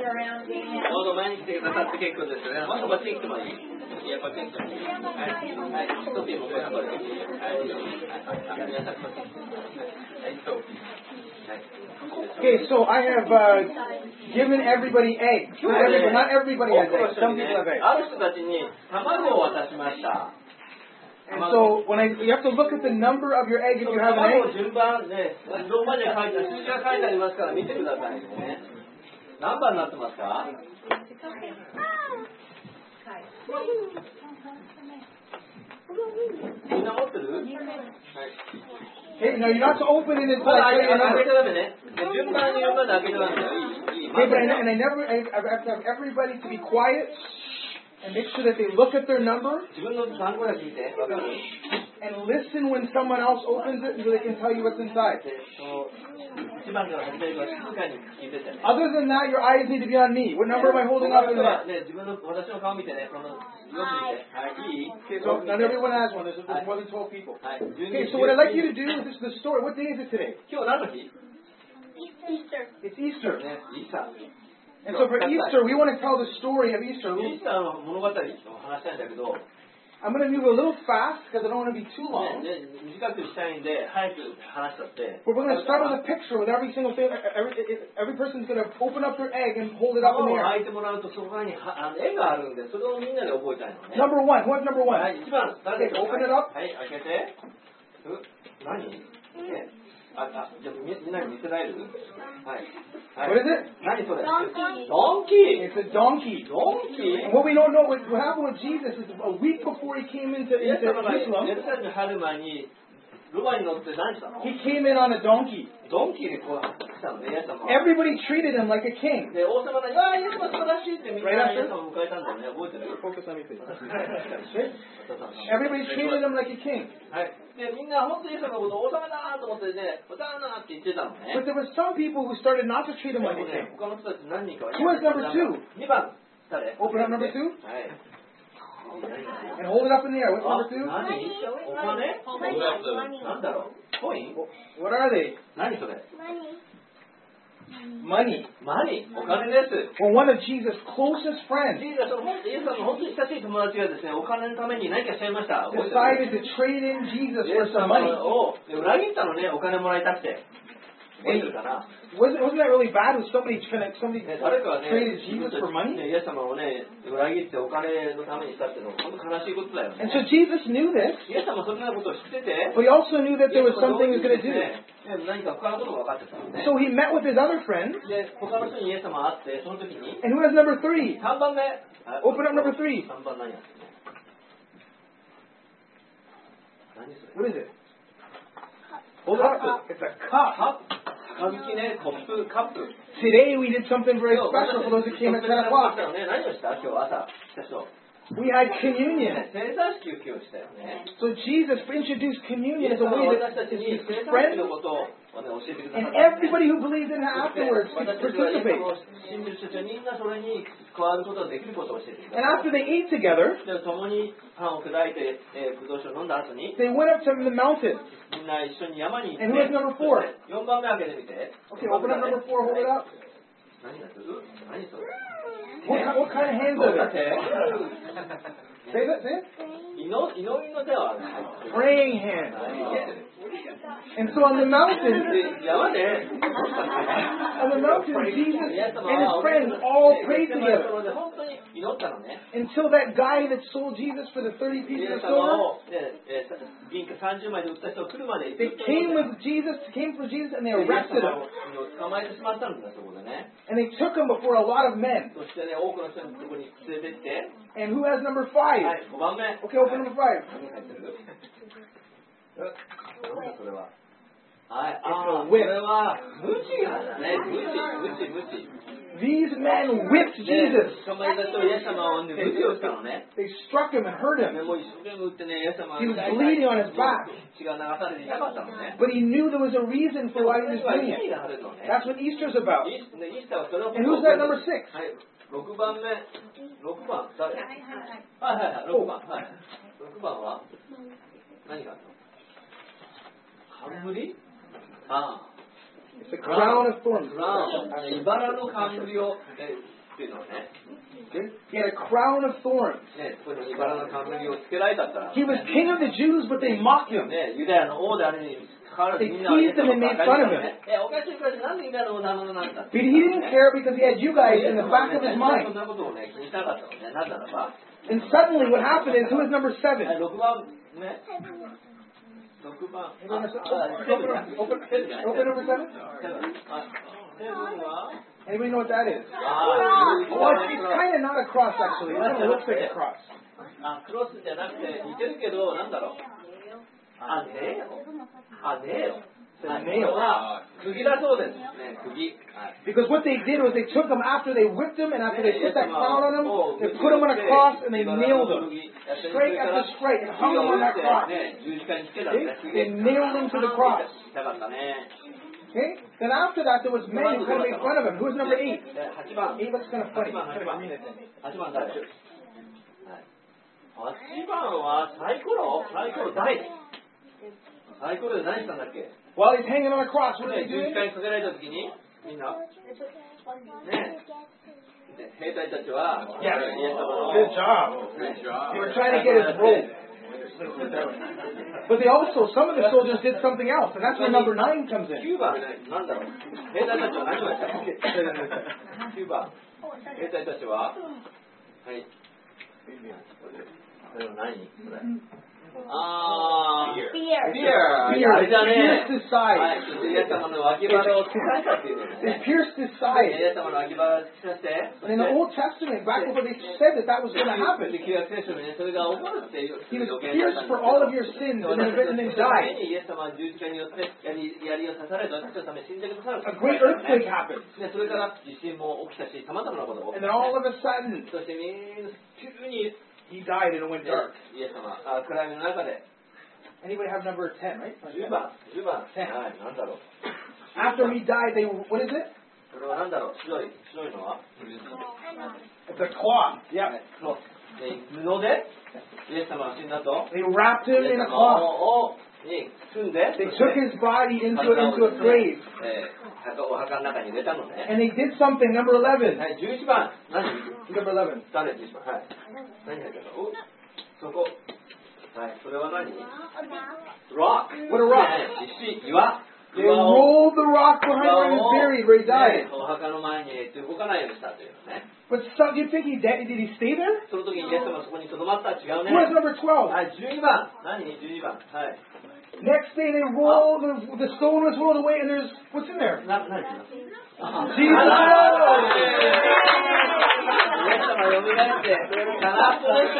どうぞ前に来てくださって結構ですよね。まだこっちに来てもいい。いや、こっちに来てもいい。はい。ソフィーもこっちこっち。はい。皆さんこっち。はい、ソフィー。 Okay, so I have given everybody eggs. Not everybody has eggs. Some people have eggs. ある人たちに卵を渡しました。 And so you have to look at the number of your egg if you have an egg. 順番ね、ローマ字が書いてある、数字が書いてありますから見てくださいね。何番になってますか？みんな持ってる？はい。 Okay, now you're not to open it until まだ I 開 tell you a け number. ちゃダメね。順番に読むまで開けちゃダメだよ。いい。 Okay, but I have to have everybody to be quiet and make sure that they look at their number 自分の番号だけ聞いて。わかる？ and listen when someone else opens it so they can tell you what's inside. 一番から始めるから静かに聞いててね。 Other than that, your eyes need to be on me. What number am I holding up in there? ね、自分の私の顔見てね、このよく見て。はい、いい？ Okay, so not everyone has one. There's more than 12 people. はい。 Okay, so what I'd like you to do is this is the story. What day is it today? 今日何の日？ It's Easter. ね、イースター。 And so for Easter, we want to tell the story of Easter. イースターの物語を話したいんだけど、 I'm going to move a little fast because I don't want to be too long. ね、短くしたいんで早く話しちゃって。 But we're going to start with a picture with every single thing. Every person's going to open up their egg and hold it up in the を air. 開いてもらうとそこに絵があるんで、それをみんなで覚えたいのね。 Number one. What's number は one? い、一番誰ですか？ Open it up. はい、開けて。何？じゃあみんなに見せられる？はい。 What is it? 何それ？ドンキー。 It's a donkey. ドンキー。 And what we don't know, what happened with Jesus is a week before he came into イエス様がエル Jerusalem, サレムに入る前にロバに乗って何したの？ he came in on a donkey. ドンキーでこう来たのね、イエス様は。 Everybody treated him like a king. で、王様が、イエス様素晴らしいってみんなイエス様を迎えたんだよね、覚えてる？ Focus on me, please. はい。 Everybody treated him like a king. はい。で、みんな本当にイエス様のことを王様だなと思ってね、王様だなって言ってたのね。 But there were some people who started not to treat him like a ね、 king. 他の人たち何人かは。 Who is number two? 2番。誰？ Open up number two はい。 and hold it up in the air. What's number two? 何？お金？なんだろう？コイン？ What are they? 何それ？ Money. マニー？お金です。 Well, one of Jesus' closest friends イエス様の本当に親しい友達がですね、お金のために何かしちゃいました。覚えてる？ decided to trade in Jesus イエ for ス some 様 money. を裏切ったのね、お金もらいたくて。覚えてるかな？ Wasn't that really bad? Was somebody traded 誰かはね、 Jesus for money? イエス様をね、裏切ってお金のためにしたっていうのは本当悲しいことだよね。 And so Jesus knew this, イエス様はそんなことを知ってて、 but he also knew that there was something he was going to do. 何か他のことが分かってたのね。 So he met with his other friends. で、他の人にイエス様が会って、その時に、 And who has number three? 3番目。 Open up number three. 3番何やってるの？何それ？ What is it? Hold it up. It's a cup. 杯ね、コップ、カップ。 Today we did something very special for those who came at 10 o'clock. 何をした今日朝、来た人。 We had communion. 生産式を今日したよね。 So Jesus introduced イ communion エ as ス a 様 way は that 私たちに his 生産式 friends のことを教えてくださ and った。 everybody who believed in him afterwards could 私たちはイエス participate. 様を信じる人たちはみんなそれに加わることができることを教えてくだ And さ after they ate together, い。で共にパンを砕いて、ブドウ酒を飲んだ後に、 they went up to the mountain. みんな一緒に山に行って、 And who has number 4? 4番目開けてみて。 Okay, open up number 4, hold it up. 何がする？何それ？ What kind of hands ど are うだっ they? て？ Say that, say it. 祈りの手は入ってる。 Praying hands. And so on the mountain, 山で、 on the mountain, Jesus and his friends all prayed together 本当に祈ったのね。 until that guy that sold Jesus for the 30 イ pieces エス of 様 silver, を銀貨30枚で売った人が来るまで they came for Jesus, and they イエス arrested 様 him. を捕まえてしまったんだそこでね。 And they took him before a lot of men. そしてね、多くの人のところに連れてって、 And who has number 5? はい、5番目。 Okay, open number 5. 何入ってる？なんだそれは。はい、これは無知だね。無知。 These men whipped Jesus. 捕まえた人はイエス様を無知をしたのね。 They struck him and hurt ね、 him. もう一生懸命打ってね、イエス様 He was bleeding on his back. 血が流されて痛かったのね。 But he knew there was a reason for why he was 意 doing 味 it. があるのね。 That's what Easter's about. イースターはそれを And who's that number 6? はい、6番目。6番、誰？はい、6番。はい。6番は何があるの？冠？ああ。 It's a crown of thorns. 茨の冠をっていうのはね。 He had a crown of thorns. ね、そこに茨の冠をつけられたから。 He was king of the Jews, but they mocked him. ね、ユダヤの王であるに関わらず They みんなは teased him and made fun of him. おかしいおかしい、なんでユダヤの王なのなんだ。 But he didn't care because he had you guys in the back of his そ mind. んなことをね、気にしなかったのね。なぜならば。 And suddenly what happened is, who is number 7? 6番ね。6番。 Open number 7? Anybody know what that is? Well, it's kind of not a cross actually. It kind of looks like a cross. クロスじゃなくて似てるけど、なんだろう。ねえよ。釘だそうですね。釘。 Because what they did was they took him after they whipped him and after they put that crown on him, they put him on a cross and they nailed him. Straight after straight and hung him on that cross. They nailed him to the cross. Okay? Then after that there was men who kind of made fun of him. Who was number 8? 8 looks kind of funny. 8番誰?8番はサイコロ誰?サイコロで何したんだっけ? While he's hanging on a cross, what are they doing? 十字架にかけられた時にみんなね兵隊たちは Good job. They were trying to get his robe. But they also, some of the soldiers did something else, and that's where number 9 comes in. 9番なんだろう兵隊たちは何をやったの?9番兵隊たちははいそれは何それ Fear. あれだね Pierced his side. イエス様の脇腹を突かれたっていうのね They pierced his side. イエス様の脇腹を突かして And in the Old Testament, back before they said that was going to happen. 旧約聖書にねそれが起こるっていう He was pierced for all of your sins and then died. イエス様は十字架によって槍を刺されて私のために死んでくださる A great earthquake happened. それから地震も起きたしさまざまなことが起 And き then all of a sudden, たそしてみんな急に he died and it went dark. イエス様暗闇の中で Anybody have number 10, right? 10番はいなんだろう After he died, they, what is it? それはなんだろう白いのは It's a cloth. Yeah. 布でイエス様が死んだと They wrapped him イエ in ス a 様 cloth. に包んで They took his body into a grave. お墓の中に入れたのね And they did something, number 11. はい11番何 Number 11. 誰11番はい何入ったのそこはいそれは何 Rock What a rock. 石岩 They rolled the rock behind where he was buried, where he died. お墓の前に動かないようにしたというのね But do you think he did he stay there? その時にイエス様はそこに留まった違うね Who has number 12? はい12番何12番はい Next day they rolled, the stone was rolled away and there's, what's in there? 何 Jesus! イエス様が蘇ってガラスでした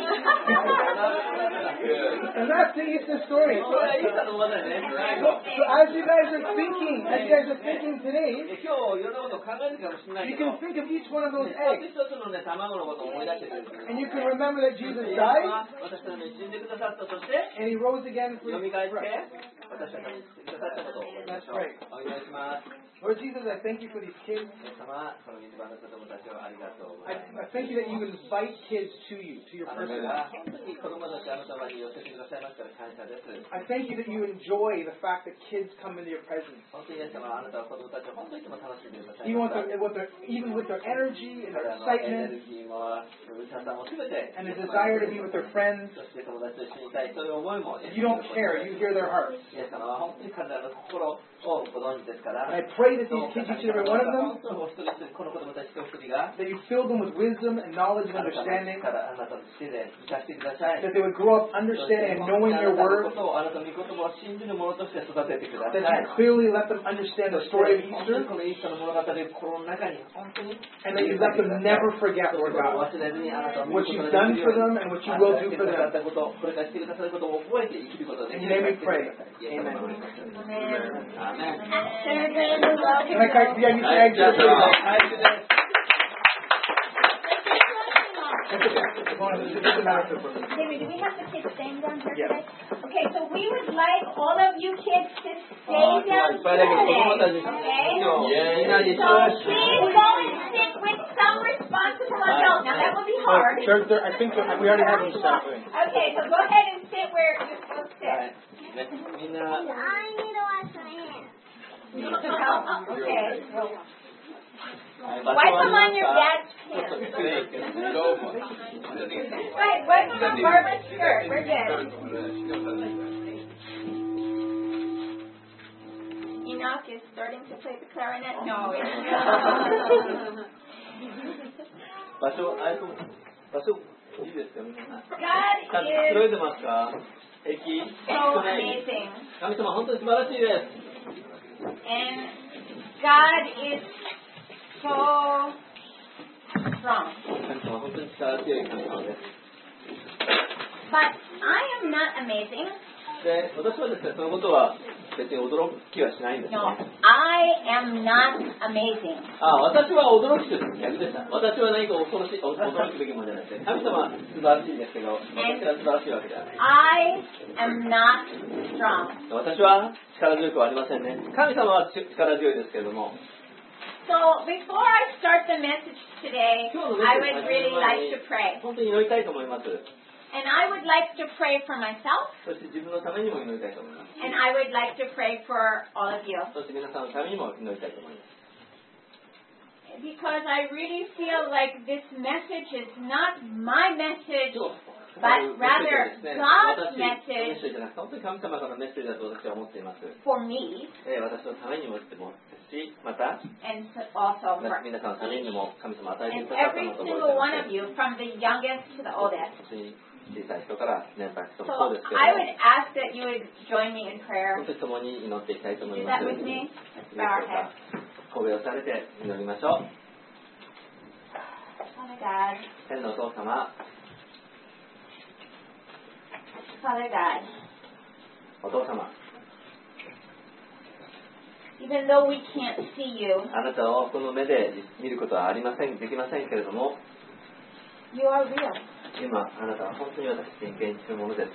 And that's the Easter story. これはイースターの物語ね So as you guys are thinking today, 今日いろんなことを考えるかもしれない you けど can think of each one of those 一 eggs. つ一つのね卵のことを思い出してくれる And you can remember that Jesus イエス died 様は私のために死んでくださったそして and he rose again for 蘇って us. 私のために死んでくださったことを思い出しましょうお願いします Lord Jesus, I thank you for these kids. イエス様この水場の子供たちをありがとうござ I います thank you that you invite kids to you, to your あなた person. が本当に子供たちあなたに寄せてくださいましたら感謝です I thank you that you enjoy the fact that kids come into your presence. 本当にイエス様あなたは子供たちを本当にいつも楽しんでください Even ました even with their energy and 彼 their らのエネ excitement ルギーもうるささもすべて and the desire to be with their friends, そして友達と一緒にいたいそういう思いも you don't care. You hear their hearts. イエス様は本当に彼らの心をご存知ですから And I pray that these kids, each and every one of them, 本当に一人一人この子供たち一人一人が that you fill them with wisdom and knowledge and あなたの understanding, 力あなたの知恵で生かしてください that they would grow up understanding and knowing your word, あなたの御言葉を信じる者として育ててくださ that い you clearly let them understand the story of 本当 Easter, にこのイースターの物語心の中に本当に and that you let them never forget, Lord 忘 God, れずにあなたの what you've done for them and what you will do for あなた them. がしてくださったことこれからしてくださることを覚えて生きることで In your name we pray. イエス様の名前で Amen. Amen. Can I yeah, you say eggs? じゃあそれでは最初です David, do we have the kids staying down here Yes. today? Okay, so we would like all of you kids to stay down いっぱいだけど子供たち today. みんなに So please go and sit with some responsible adult. Now that will be hard. I think we already have them set. Okay, so go ahead and sit where you're supposed to sit. みんな I need to wash my hands. Okay. Wipe them on your dad's pants. Right, wipe them on Barbara's skirt. We're good. Enoch is starting to play the clarinet. No. 場所いいですか皆さん。 God 揃え is てますか？平気？ so amazing. 神様本当に素晴らしいです。 And God is so strong. 神様本当に力強い神様です。 But I am not amazing. で、私はですね、そのことは別に驚きはしないんですね。 No, I am not amazing. 私は驚きという逆でした。私は何か驚くべきものじゃなくて、神様は素晴らしいですけど、私が素晴らしいわけではない。 I am not strong. 私は力強くはありませんね。神様は力強いですけれども。 So before I start the message today, I would really like to pray. 本当に祈りたいと思います。 And I would like to pray for myself. そして自分のためにも祈りたいと思います。 And I would like to pray for all of you. そして皆さんのためにも祈りたいと思います。 Because I really feel like this message is not my message, but rather God's メッ message セージじゃなくて、本当に神様からのメッセージだと私は思っています。 for me 私のためにもですし、また and also for 皆さんのためにも神様与えて and くださった every のと思 single one い of you, from the youngest to the oldest. ます。小さい人から年配の人 So もそうですけど I would ask that you would join me in prayer. 本当に共に祈っていきたいと思い Do ま that す。 with me. いいで Let's しょう bow our か heads. 神戸をされて祈りましょう。 Father God, 天のお父様、 Father God, お父様、 even though we can't see you, あなたをこの目で見ることはありません、できませんけれども、 you are real. 今あなたは本当に私に現実のものです。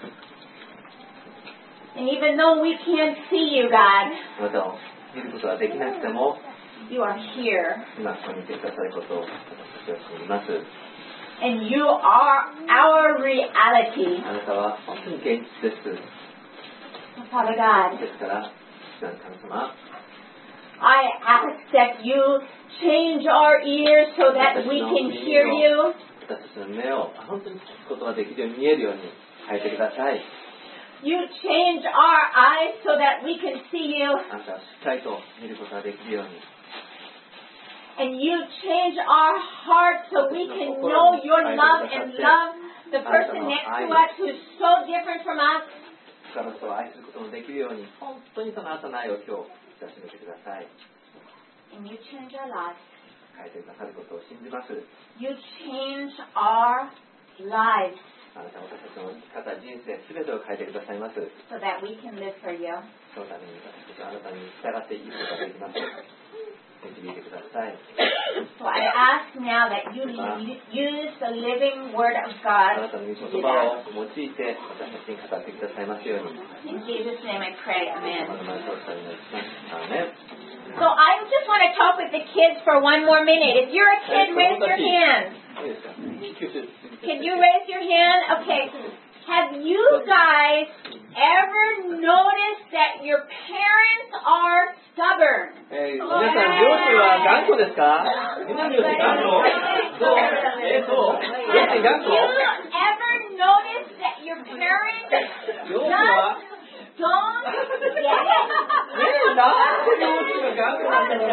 And even though we can't see you, God, あなたを見ることはできなくても、 you are here. 今ここにいてくださることを私たちは知ります。 And you are our reality. あなたは本当に現実です。 Father God, ですから、神様、 I ask that you change our ears so that we can hear you. 私たちの目を本当に聞くことができるように見えるように変えてください。 You change our eyes so that we can see you. あなたはしっかりと見ることができるように。 And you change our hearts so we can know your love and love the person next to us who's so different from us. 他の人を愛することもできるように、本当にそのあなたの愛を今日出し抜けてください。 And you change our lives. 変えてくださることを信じます。 You change our lives あなたは私たちの生き方、人生、すべてを変えてくださいます。 so that we can live for you. そのために私たちはあなたに従っていくことができます。導いてください。 So I ask now that you use the living word of あ God. なたの言葉を用いて私たちに語ってくださいますように。 In Jesus' name I pray. あ Amen. の前そうしたいのですね。アーメン。 So I just want to talk with the kids for one more minute. If you're a kid, raise your hand. いいですか？ Can you raise your hand? Okay. Have you guys ever noticed that your parents are stubborn? 皆さん、両親は頑固ですか？みんなの両親頑固？そう？そう？両親頑 Have 固？ you ever noticed that your parents 両親は just don't get it? なんで両親が頑固なんだろう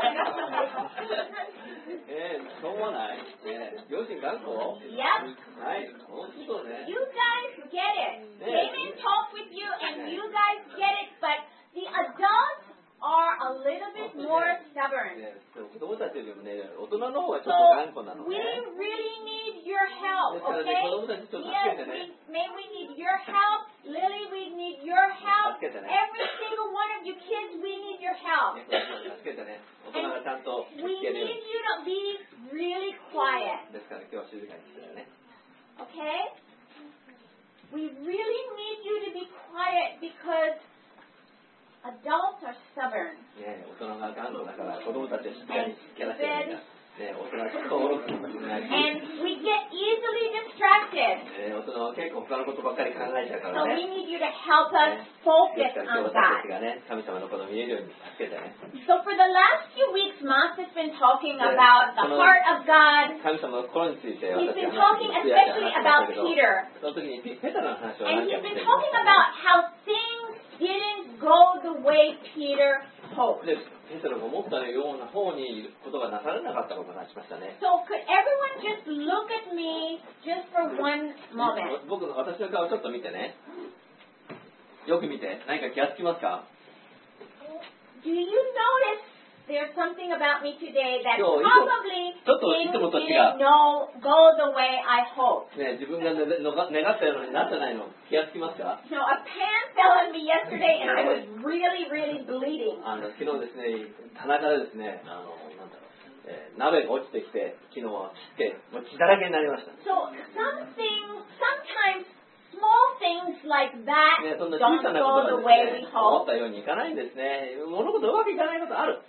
しょうがない。両親頑固？ Yep. はい、本当ね。 You guys get it. They may talk with you and you guys get it, but the adults are a little bit more stubborn. 子供たちよりもね、大人の方がち So ょっと頑固なの we ね。 really need your help, ですからね、 okay? 子供たちちょっと助 Yes, けてね。 may we need your help. Lily, we need your help. Every single one of you kids, we need your help. 助けてね。大人がちゃんと We 助け need るよ you to be really quiet, ですから今日は静かにしてね。 okay? We really need you to be quiet because adults are stubborn. ね、大人が頑固だから子供たちはしっかりやらせるんだ。ね、大人はちょっと愚かかもしれないし。 And we get easily distracted. 結構他のことばっかり考えちゃうか So ら we ね。 need you to help us です focus から今日 on 私たち God. がね、神様のことを見えるように助けてね。 So for the last few weeks, Mas has been talking Yeah. about the heart of God. 神様の心について He's 私 been が talking especially about Peter. その時にペテロの話を And 何 he's 回も been して talking about how things didn't go the way Peter hoped. でペテロが思ったような方にことがなされなかったことを話しましたね。 So could everyone just look at me just for one moment? 私の顔ちょっと見てね。よく見て。何か気がつきますか？ Do you notice there's something about me today that Yo, probably ito- things ito mo to didn't siya. go the way I hoped? ね、自分が願ったようになってないの気がつきますか？ You know, a pan fell on me yesterday and I was really, really bleeding. 昨日ですね、棚からですね、鍋が落ちてきて、昨日は切って、もう血だらけになりました。 So sometimes small things like that ね、そんな don't 小さなこ go と the が way です we ね、思っ hope. たようにいかないんですね。物事うまくいかないことある。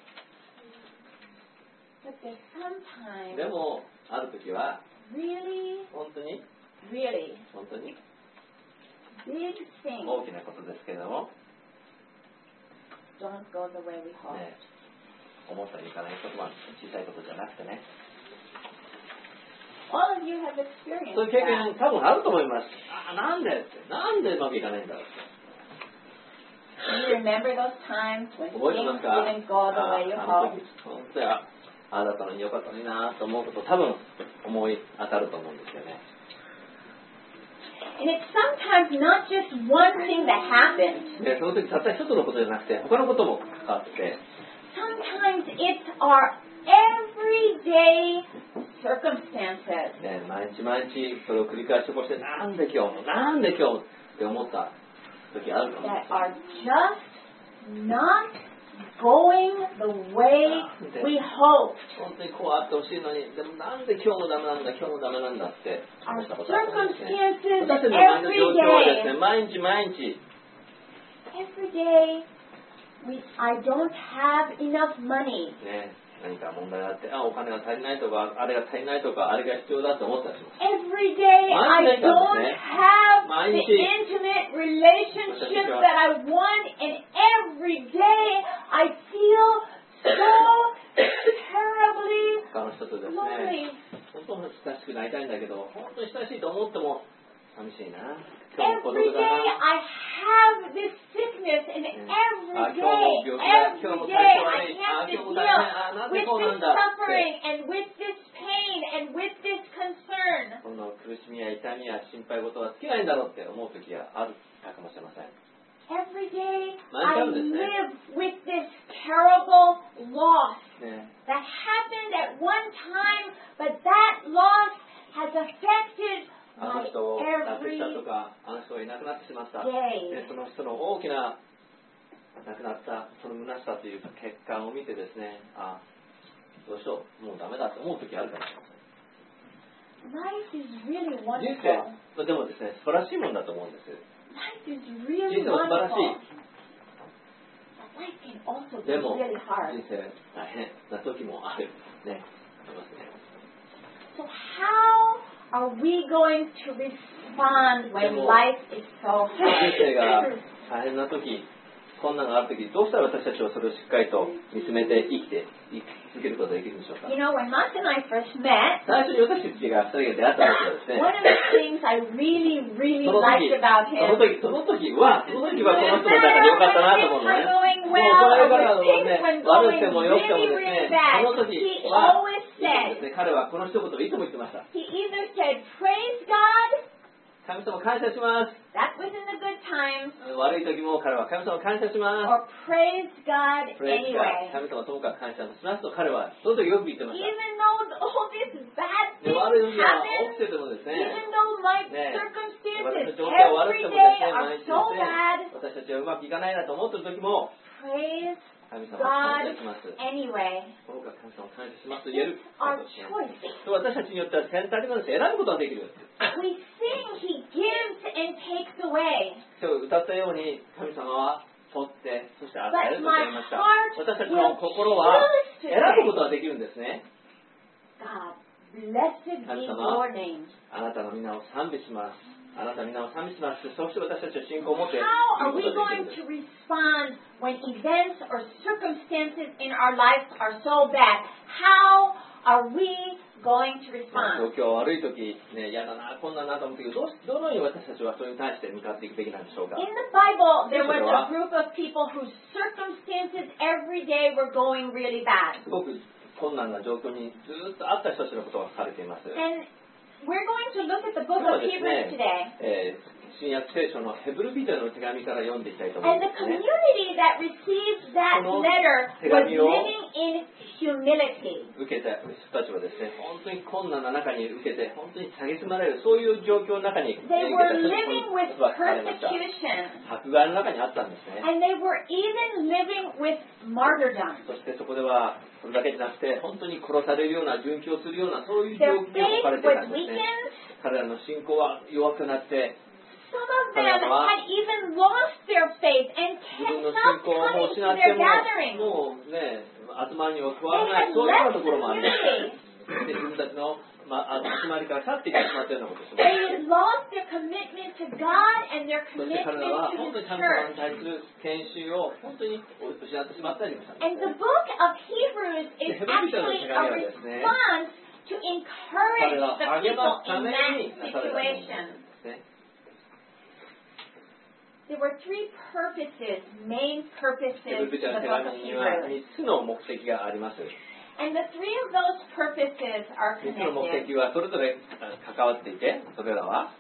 But there's sometimes でも、ある時は、 really, 本当に、 really 本当に big things 大きなことですけれども、 don't go the way we hope. ね、思ったようにいかないことは小さいことじゃなくてね。 All of you have experienced そういう経 that. 験多分あると思います。なんでうまくいかないんだろうって。 Do you remember those times when 覚えてま things すか？ didn't go the way you あの hoped? 時本当やああだったのによかったのになと思うこと多分思い当たると思うんですよね。 And it's sometimes not just one thing that happens. でその時たった一つのことじゃなくて他のことも関わってて、 Sometimes it's our everyday circumstances ね、毎日毎日それを繰り返し起こしてなんで今日って思った時あると思うんで that すよ。 are just not going the way we hoped. 本当にこうあってほしいのに、でもなんで今日もダメなんだって思 Our ったことあると思うんですね。 circumstances 私たちの周りの every 状況はです day. ね、毎日毎日 Every day, I don't have enough money. ね、何か問題があって、お金が足りないとか、あれが足りないとか、あれが必要だと思ったりします。 Every day, I don't have the intimate relationships that I want, and every day I feel so terribly 他の人とです lonely. ね、本当に親しくなりたいんだけど、本当に親しいと思っても寂しいな。今日も孤 Every 独 day だな。 I have this sickness, and every day I can't deal with this suffering and with this pain and with this concern. この苦しみや痛みや心配事は尽きないんだろうって思う時があるかもしれません。 Every day 毎 I 回ですね。 live with this terrible loss ね、 that happened at one time, but that loss has affected あ my の人を亡く every したとか、あの人がいなくなってしまった。 day. でその人の大きな亡くなったその虚しさという結果を見てですね、どうしよう、もうダメだと思う時あるかもしれません。 Life is really 人 wonderful. 生でもですね、素晴らしいものだと思うんです。 Life is really 人生は素晴らし wonderful. い。 But life can also be でも really hard. 人生大変な時もあるね。ありますね。 So how are we going to respond when Demo- life is so 人生が hard? 大変な時、困難がある時、どうしたら私たちはそれをしっかりと見つめて生き続けることができるんでしょうか。 You know, when Mas and I first met, 最初に私たちが2人が出会った時はですね、 one of the things I really, really その liked 時 about は him その時はこの人の中でよかったなと思うのね。 going もう well, それ or から when の things ね、 were 悪 going くても良くても really, ですね、 really bad, その時 he は always で said, すね、彼はこの一言をいつも言ってました。 he either said, praise God, 神様感謝します。 that was in the good times, 悪い時も彼は神様感謝します。 or praise God プレイスが anyway. 神様ともかく感謝しますと彼はその時よく言ってました。 Even though all these bad で things 悪い時は happen, 起きててもですね、 even though my ね、 circumstances 私の状況が悪 every くても day ですね、 are 毎日 so ですね、 bad, 私たちはうまくいかないなと思ってる時も、 praise 神様感 God 謝します。 anyway. ともかく神様感謝しますと言え It's る。 our choice. 私たちによっては選択なんです。選ぶことができる。 We sing, He gives and takes away. 今日歌ったように神様は取ってそして与え But ると my 言いました。 heart 私たち will の心は choose to 選ぶ say, ことができるんですね。 God, Blessed be your name. あなたの皆を賛美します。あなたの皆を賛美します。そして私たちは信仰を持って How are we going to respond when events or circumstances in our lives are so bad? How are we going to respond? 状況悪い時ね、嫌だな、こんなんなと思うけど、どのように私たちはそれに対して向かっていくべきなんでしょうか。 In the Bible, there was a group of people whose circumstances every day were going really bad. すごく困難な状況にずっとあった人たちのことが書かれています。 And we're going to look at the book of Hebrews today. 新約聖書のヘブル人への手紙から読んでいきたいと思い And ま the すね。 community that received that letter was living in humility. 受けた人たちはですね、本当に困難な中に受けて、本当に蔑まれる、そういう状況の中に They were living with persecution. 迫害の中にあったんですね。 And they were even living with martyrdom. そしてそこでは、それだけじゃなくて、本当に殺されるような、殉教するような、そういう状 Their 況に置かれ faith ていた was んですね。 weakened. 彼らの信仰は弱くなって、 Some of them had even lost their faith and 自分の stopped 信仰を coming 失 to って their も、 gatherings. もうね、集まりには加わ They らない、 had そういうような left ところもあり the ました。 community. で自分たちの、集まりから去っていってしまったようなことですね。 They lost their commitment to God and their そして彼ら commitment は to 本当 the に神様 church. に対する献身を本当に失ってしまったりもしたんで And す the ね。 book of Hebrews is actually a response to encourage the people in that situation. There were three purposes, main ヘブル purposes 人 to の the 手 book 紙 of には Hebrews. 3つの目的があります。 And the three of those purposes are 3つの目 connected. 的はそれぞれ関わっていて、それらは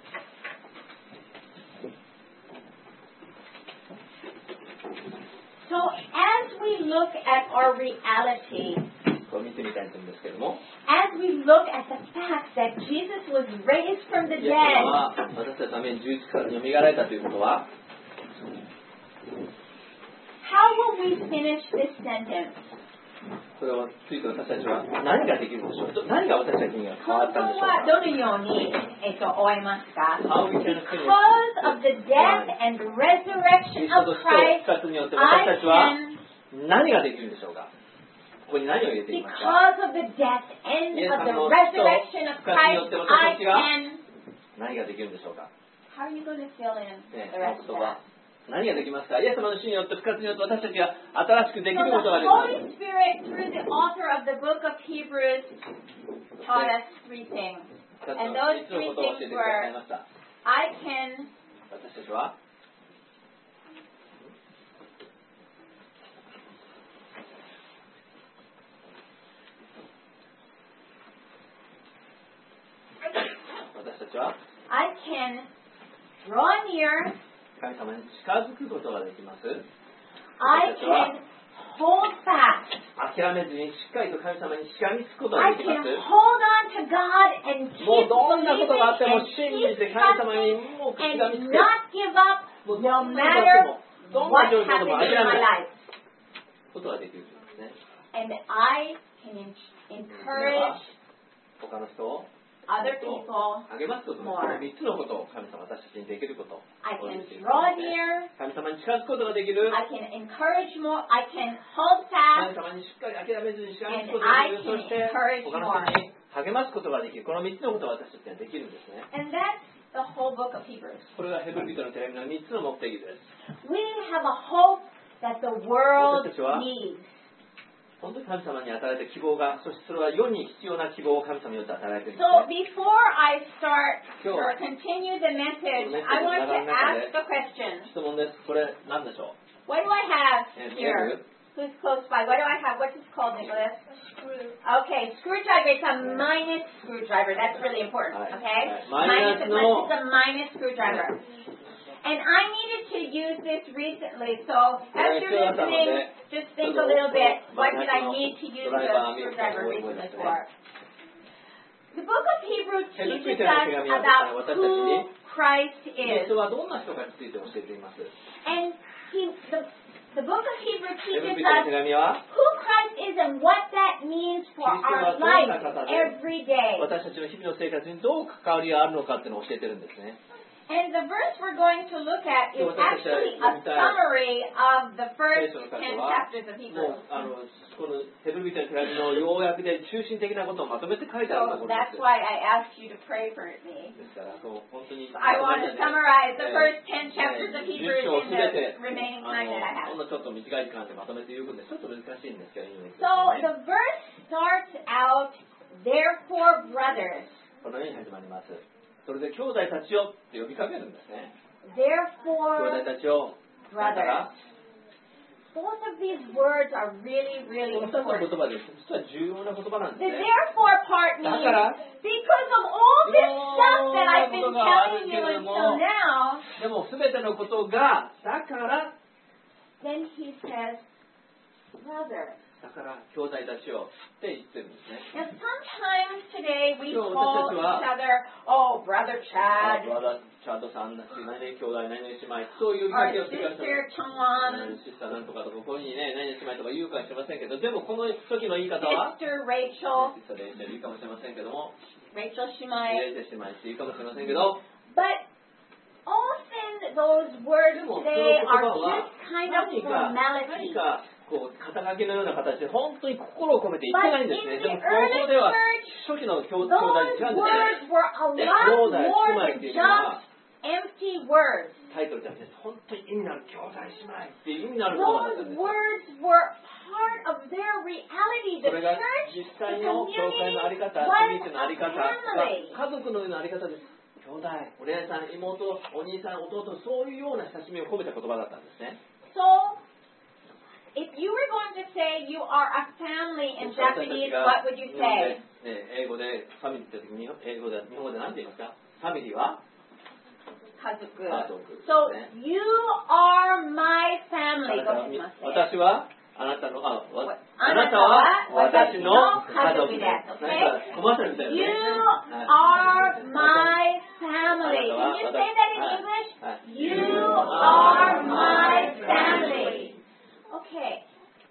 So as we look at our reality, こう見てみたいと思うんですけども、 as we look at the fact that Jesus was raised from the イエス様 dead, は私たちのために十字架から蘇られたということは、 how will we finish this sentence? それをついて私たちは何ができるんでしょう。何が私たちには変わったんでしょうか。 本当はどのように終えますか? How we can finish Because of the death and resurrection of Christ, によって I 私たちは can, 何ができるんでしょうか。ここに何を入れていますか。 because of the death and of the resurrection of Christ, I can. 何ができるんでしょうか。 How are you going to fill in ね、 the rest そ of の言葉 that? 何ができますか。イエス様の死によって復活によって私たちが新しくでき So る the ことができます。 Holy Spirit, through the author of the book of Hebrews, taught us three things. And those 3つの three ことを教えて things ください were, ました。 I can, 私たちは私たちは I can draw near, 神様に近づくことができます。 I can hold fast, 諦めずにしっかりと神様にしがみつくことが I できま can す。 hold on to God and もう keep どんなこと believing があっても and 信 keep じて神様に trusting もうしがみつ and け、 not give up もう no どんなことがあっても matter どん what な状況でも happens 諦 in め my ない life. ことができるんですね。 And I can encourage 他の人を other people. 励ますこと、この3つのことを神様私たちにできること。 I can draw near. 神様に近づくことができる。 I can encourage more. I can hold 神 fast. 様にしっかり諦めずにしがみつく And ことができる。 I そして can encourage 他の人に励ますことができる。この3つのことが私たちにはできるんですね。 And that's the whole book of Hebrews. これがヘブル人の手紙の3つの目的です。 We have a hope that the world 私たちは needs. 本当に神様に与えた希望が、そしてそれは世に必要な希望を神様によって与えられているんです So ね。 before I start Sure. or continue the message, I want to ask a question. 質問です。これ何でしょう。 What do I have 見え here? る？ Who's close by? What do I have? What's this called, Nicholas? Okay, screwdriver. It's a minus screwdriver. That's really important. Right. Okay? Right. Minus no. It's a minus screwdriver. And I needed to use this recently, so as you're listening, just think a little bit. What did I need to use the screwdriver recently for? The book of Hebrews teaches us about who Christ イエ is. スはどんな人かについて教えています。 And the book of Hebrews ヘブル teaches 人の us 手紙は who Christ is and what that means for our life every day. 私たちの日々の生活にどう関わりがあるのかっていうのを教えてるんですね。 And the verse we're going to look at is actually a summary of the first 10 chapters of Hebrews. このヘブル人の手紙の要約で中心的なことをまとめて書いてあるところです。 So that's why I asked you to pray for me. ですから本当に I want to summarize the first 10 chapters of Hebrews in the remaining time that I have. ほんのちょっと短い時間でまとめて言うのでちょっと難しいんですけど。 So the verse starts out, therefore brothers. このように始まります。それで兄弟たちよって呼びかけるんですね。 Therefore, 兄弟たちよ。 brothers. Both of these words are really, really この2つの important. 言葉です。実は重要な言葉なんで The すね。 therefore part means だから because of all this stuff that I've been telling you until now, でも全てのことがだから then he says, brothers. だから兄弟たちよって言ってるんですね。 Now sometimes today we So, call each other, oh, brother Chad, ブラダーチャードさんだし、何々兄弟、何々姉妹、そういう or 言い訳をしてくださ sister い。 Chong, シスターなんとかとか、こういうふうにね、何々姉妹とか言うかもしれませんけど、でもこの時の言い方は、 sister Rachel, それ言うかもしれませんけども、 Rachel 姉 Shemai. 妹姉妹って言うかもしれませんけど、 But often those words でもその today 言 are 葉は just kind of 何 formality. かこう肩書きのような形で本当に心を込めて言ってないんですね。 But で in も the こ early こでは church, 初期の兄弟 those 違うんですね。 words were a lot 兄弟 more 姉妹っ than ていうのは just empty words. タイトルじゃなくて本当に意味のある兄弟姉妹っていう意味のある言葉だったん Those です。 words were part of their reality. そ The れが church, 実 the 際の教会のあり community 方、 was コミュニティのあ a り方が family. 家族のようなあり方です。兄弟、お姉さん、妹、お兄さん、弟、そういうような親しみを込めた言葉だったんですね。 So, if you were going to say you are a family in Japanese, what would you say? 英語でファミリーって時に英語で日本語で何て言いますか？ファミリーは家族。 So, you are my family. 私はあなたのあなたは私の家族です。コマーシャルみたいなね。 You are my family. Can you say that in English? You are my family. Okay.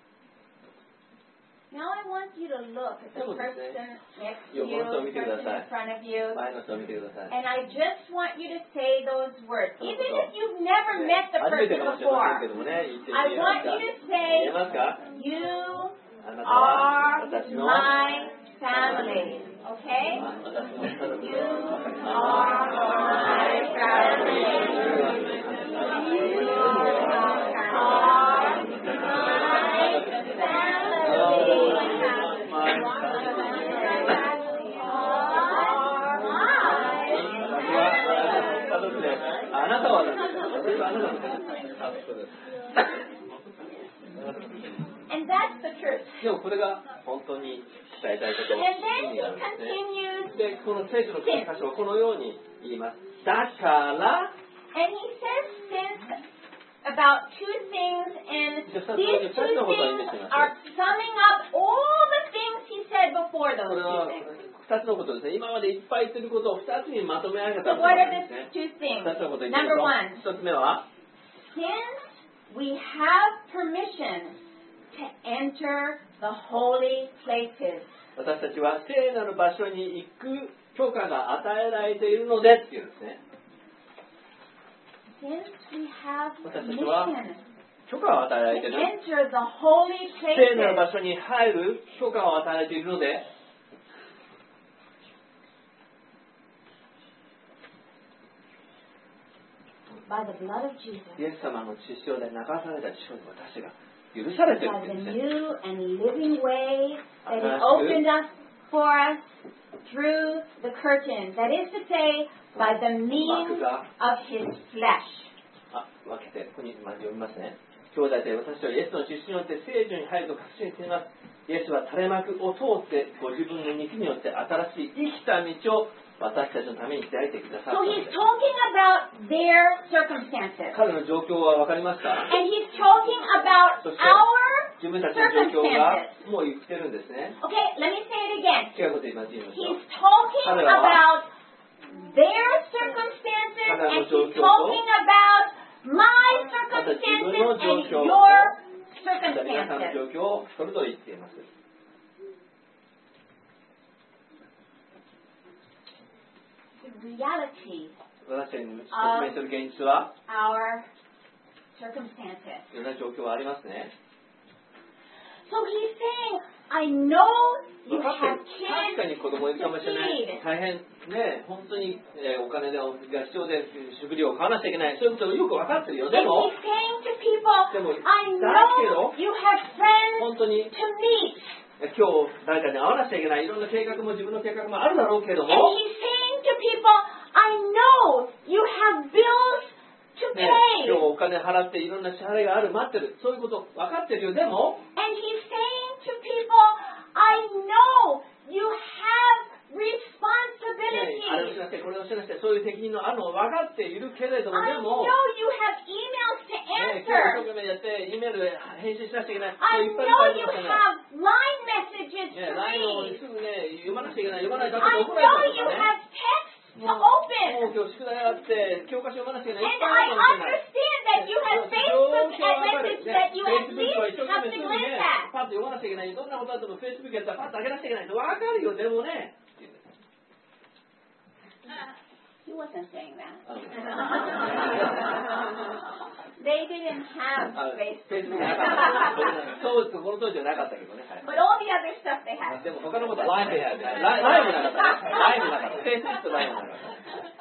Now I want you to look at the person next to you, the person in front of you, 前の人を見てください。 and I just want you to say those words. Even if you've never met the 初めて person かもしれませんけ before, どもね、言ってみ I てます want か？ you to 言 say, えますか？ You あなたは are 私の my family. Okay? 私の家族 You are my family. You are my あなたは私はあなたの家族です。 And that's the truth. でもこれが本当に伝えたいこと And then 意 he 味なんですね。 continues, で、この聖書の箇所はこのように言います。だから、 and he says since about two things, and these two things are summing up all the things he said before こ those れは two things. 2つのことですね。今までいっぱい言ってることを2つにまとめ上げた So こ what と are なん the ですね。 two things? 2つのこと言ってみ Number ま one, すと、1つ目は、 since we have permission to enter the holy places. 私たちは聖なる場所に行く許可が与えられているのでっていうんですね。 Since we have 私たちは permission 許可を与えられ to ている。 enter the holy 聖なる places. 場所に入る許可を与えられているので、 By the blood of Jesus. イエス様の血潮で流された血潮で私が許されている By ってい the うんですね。 new and living way that He opened up for us through the curtain. That is to say, by the means of His flesh. 分けて、ここに読みますね。兄弟で私はイエスの血によって聖女に入ると確信しています。イエスは垂れ幕を通ってご自分の肉によって新しい生きた道を私たちのために開いてくださった So の He's です。 talking about their circumstances. 彼の状況は分かりますか？ And He's talking about そして our 自分たちの状況がもう言ってるんですね。 Okay, let me say it again. 違うこと言いますよ。 He's talking about their circumstances and He's talking about my circumstances and your 皆さんの circumstances. 状況をそれぞれ言っています。 The reality 私たちに直面する現実は our circumstances. いろんな状況はありますね。 So he's saying, I know you 分かって have る。 kids 確かに子供いるかもしれない。 to feed. 大変ね、本当に、お金が必要で食料を買わなきゃいけない。そういうことをよく分かってるよ。で And も he's saying to people, でも I だけど know you have friends 本当に to meet. 今日誰かに会わなきゃいけない。いろんな計画も自分の計画もあるだろうけれど And も、 he's saying to people, I know you have bills to ね、 pay. 今日お金払っていろんな支払いがある、待ってる。そういうこと分かってるよ。でも、 And he's saying to people, I know you have あれを responsibilities. しなくてこれをしなくてそういう責任のあるのを分かっているけれども、 I で know も、 you have emails to ね、今日 answer. 一生懸命やって E メールで返信しなくちゃいけない。 I いっぱい know い you っぱいいっぱい have line messages ね、 to LINE を read. すぐね、読まなくちゃいけない。読まないと後 I で怒られ know ちゃ you うからね。 have texts to もう open. 今日宿題があって教科書読まなくちゃいけない。 And I understand that you have Facebook messages that you at least have to glance at. パッと読まなくちゃいけない。どんなことあっても Facebook やったらパッと上げなくちゃいけない。分かるよ、でもね。 He wasn't saying that. They didn't have Facebook. そうこの当時はなかったけどね。 But all the other stuff they had. でも他のことはライブなかった。ライブなかった。ライブなかった。Facebook とライブなかった。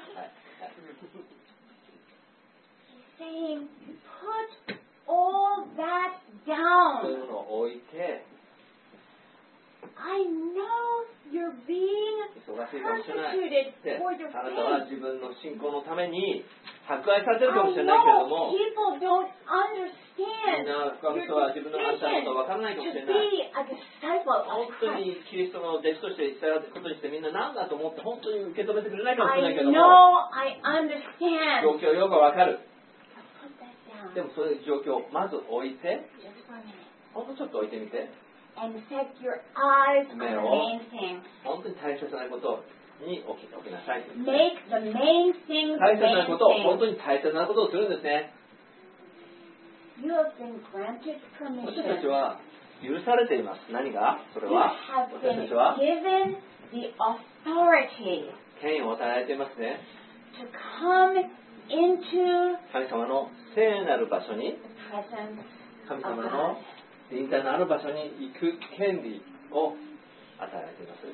He's saying, put all that down. そういうものを置いて、 I know you're being 忙しいかもしれない。 persecuted で、 for your あなたは faith. 自分の信仰のために迫害されてるか I もしれないけれど know も、 people don't み understand んな他の your 人は自分のあったことが分からないかも decision しれ to ない。 be a disciple 本 of 当 Christ. にキリストの弟子として従うことにしてみんな何だと思って本当に受け止めてくれないかもしれな I いけども、 know, I understand. 状況よく分かる。 Put that down でもそういう状況をまず置いて、 just for a minute. ほんとちょっと置いてみて、 And set your eyes on the main thing. 本当に大切なことに置きなさい。 Make the main thing 大 the 切な main ことを、本 thing. 当に大切なことをするんですね。 You have been granted 私たち permission. は許されています。何がそれ You は have 私 been たちは given the authority 権威を与えられていますね。 to come into 神様の聖なる場所に、 the presence 神 of 様 God. の臨在のある場所に行く権利を与えられています。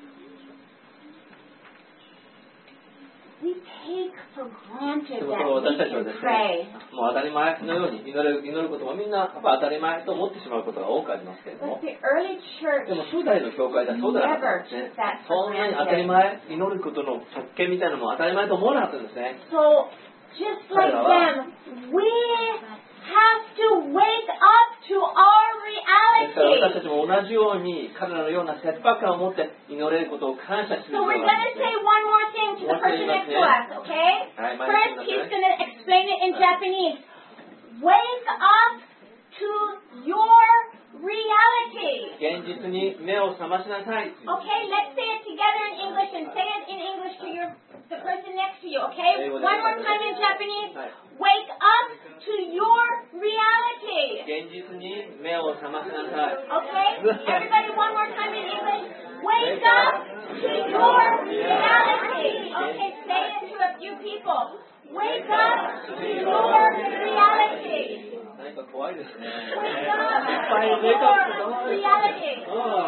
We take for granted でも that その we 私たちは can ですね、 pray. もう当たり前のように祈ることもみんなやっぱ当たり前と思ってしまうことが多くありますけれど But も、 the early church でも初代の教会ではそうではなかったんですね。そんなに当たり前、祈ることの特権みたいなのも当たり前と思わなかったんですね。 So, just like them, we have to wake up to our ですから私 reality. たちも同じように彼らのような切迫感を持って祈れることを感謝する So 必 we're 要があ going るん to です say ね。 one more thing to the person next to us, okay? Alright, my First, name is he's Nathan. going to explain it in Japanese. Wake up to your reality. 現実に目を覚ましなさい。 Okay, let's say it together in English and say it in English to the person next to you, okay? One more time in Japanese. Wake up to your reality. 現実に目を覚ましなさい。 Okay? Everybody, one more time in English. Wake up to your reality. Okay, say it to a few people. Wake up to your reality. 何か怖いですね。 Wake up いっぱい to メイクアップ your が多い。 reality.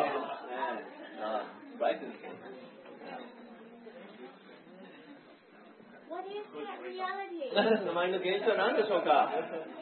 ブライトですね。 What is that reality? 私たちの周りの現実は何でしょうか。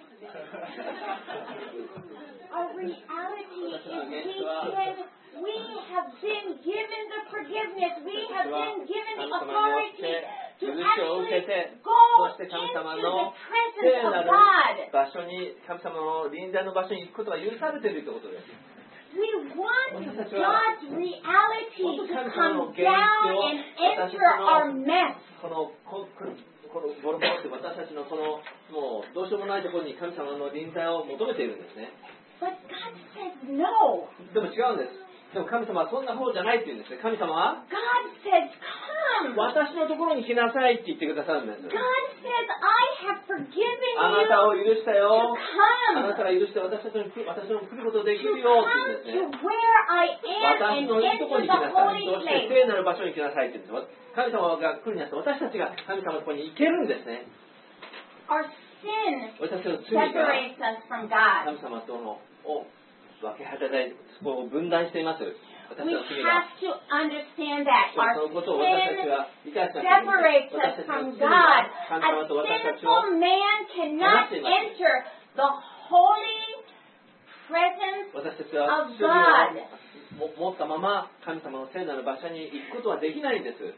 Our reality is we have been given the forgiveness. We have been given the authority to actually go そして神 into 様 the の presence 聖 of なる God. 場所に、神様の臨在の場所に行くことが許されているということです。 We want God's reality to come down and enter our mess. このボロボロって私たちのこのもうどうしようもないところに神様の臨在を求めているんですね。 But God says no. でも違うんです。でも神様はそんな方じゃないって言うんですね。神様は God says come. 私のところに来なさいって言ってくださるんです。 God says I have forgiven あなたを許した you よ。 to あな come. たが許して私の来ることでき To るよって come 言うんです to ね。 where I am 私 and のいるところ enter に the 来なさい。 holy そして place. 聖なる場所に来なさいって言うんです。神様が来るにあって私たちが神様のところに行けるんですね。 Our sin 私たちの罪が separates us from God. 神様とのを分け隔て、そこを分断しています。私 We たちの罪が。 have to understand that そ our のことを私たち sin は理解しなきゃいけない。 separates 私 us たちの from 罪 God. が神様 A と私たちを sinful man cannot enter the holy presence 私たちは of 罪 God. を持ったまま神様の聖なる場所に行くことはできないんです。で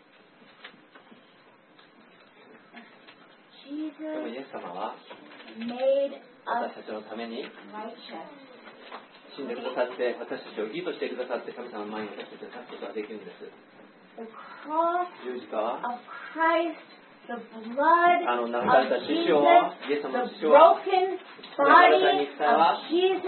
Jesus もイエス様は made 私 us たちのために righteous. 死んでくださって私たちを義としてくださって神様の前に私たちが立つことができるんです。 The cross 十字架は of Christ, the blood 流された of 血 Jesus, 潮はイエス様の the 血潮は broken body of Jesus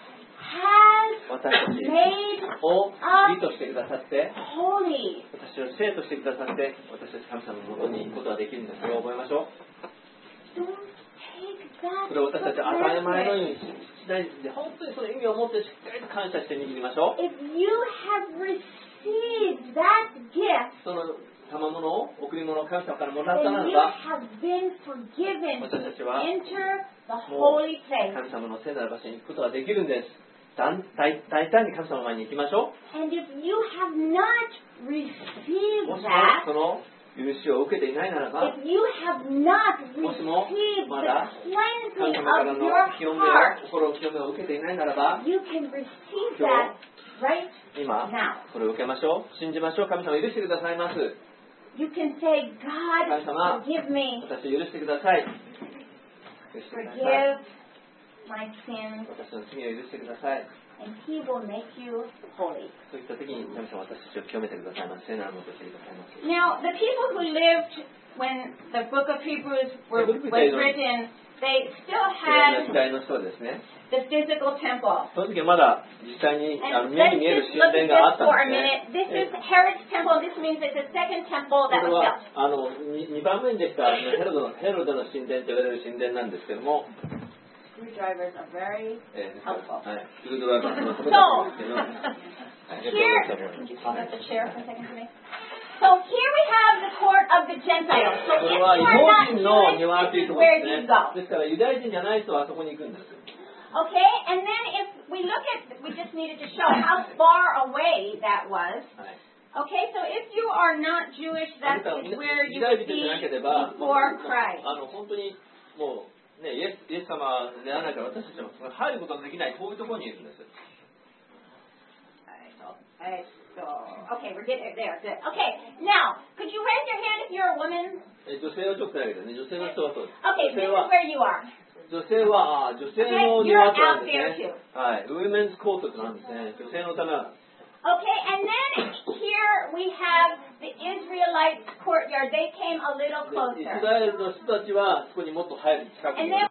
has 私たち made を義としてくださって holy. 私を聖としてくださって私たち神様のもとに行くことができるんです。それを覚えましょう。 Don't take that それを私たち for 当たり前のよう granted. にしないで本当にその意味を持ってしっかりと感謝して握りましょう。 If you have received that gift, その賜物を贈り物を神様からもらったな then ら you ば have been forgiven to 私たちは enter the もう holy place. 神様の聖なる場所に行くことができるんです。大胆に神様の前に行きましょう。 And if you have not も received しも that, その許しを受けていないならば if you have not もしも received ま the だ cleansing 神様から of の your 清めを heart, 心を清めを受けていないならば you can receive that right 今 now. それを受けましょう。信じましょう。神様許してくださいます。 You can say, God, 神様 forgive me, 私を許してください。許してください。 forgive my sins, 私の罪を許してください。 and He will make you holy. そういった時に神様私たちを清めてくださいます。聖なるものとしてくださいます。 Now, the people who lived when the book of Hebrews was written, they still 時 had 代の人はですね、 the physical temple. その時はまだ実際に And 目 let's に見える just 神 look 殿 at があ this ったん for で a すね。 minute. This is Herod's temple. This means it's the second temple こ that れ was は built. 2番目にできたヘロドの神殿と言われる神殿なんですけども、 Screwdrivers are very は helpful. い、スクールドライバーの止めたんですけど、はい Here, can you stand up the chair for a second for me? So here we have the court of the Gentiles. So こ if れ you は are 違 not 法人の Jewish, 庭とい this うとこ is ろ where です you ね。 go. ですからユダヤ人じゃない人はそこに行くんです。 Okay, and then if we look at, we just needed to show how far away that was. はい Okay, so if you are not Jewish, あ that なたは is ユ where ダ you ヤ would 人じ be ゃなければ、 before Christ. 本当にもう、ね、イエス様であらないから私たちもそこに入ることができない、こういうところにいるんです。 Okay, we're getting there. Good. Okay, now, could you raise your hand if you're a woman? 女性はちょっとだけどね、女性の人はそうです。 Okay, this is where you are. 女性は、女性の Okay, 庭 you're ってなん out です there ね too.。 はい、ウィメンズコートってなんですね。女性のためは。 Okay, and then here we have the Israelites' courtyard. They came a little イス closer. ラエルの人たちはそこにもっと入る近くに。 And then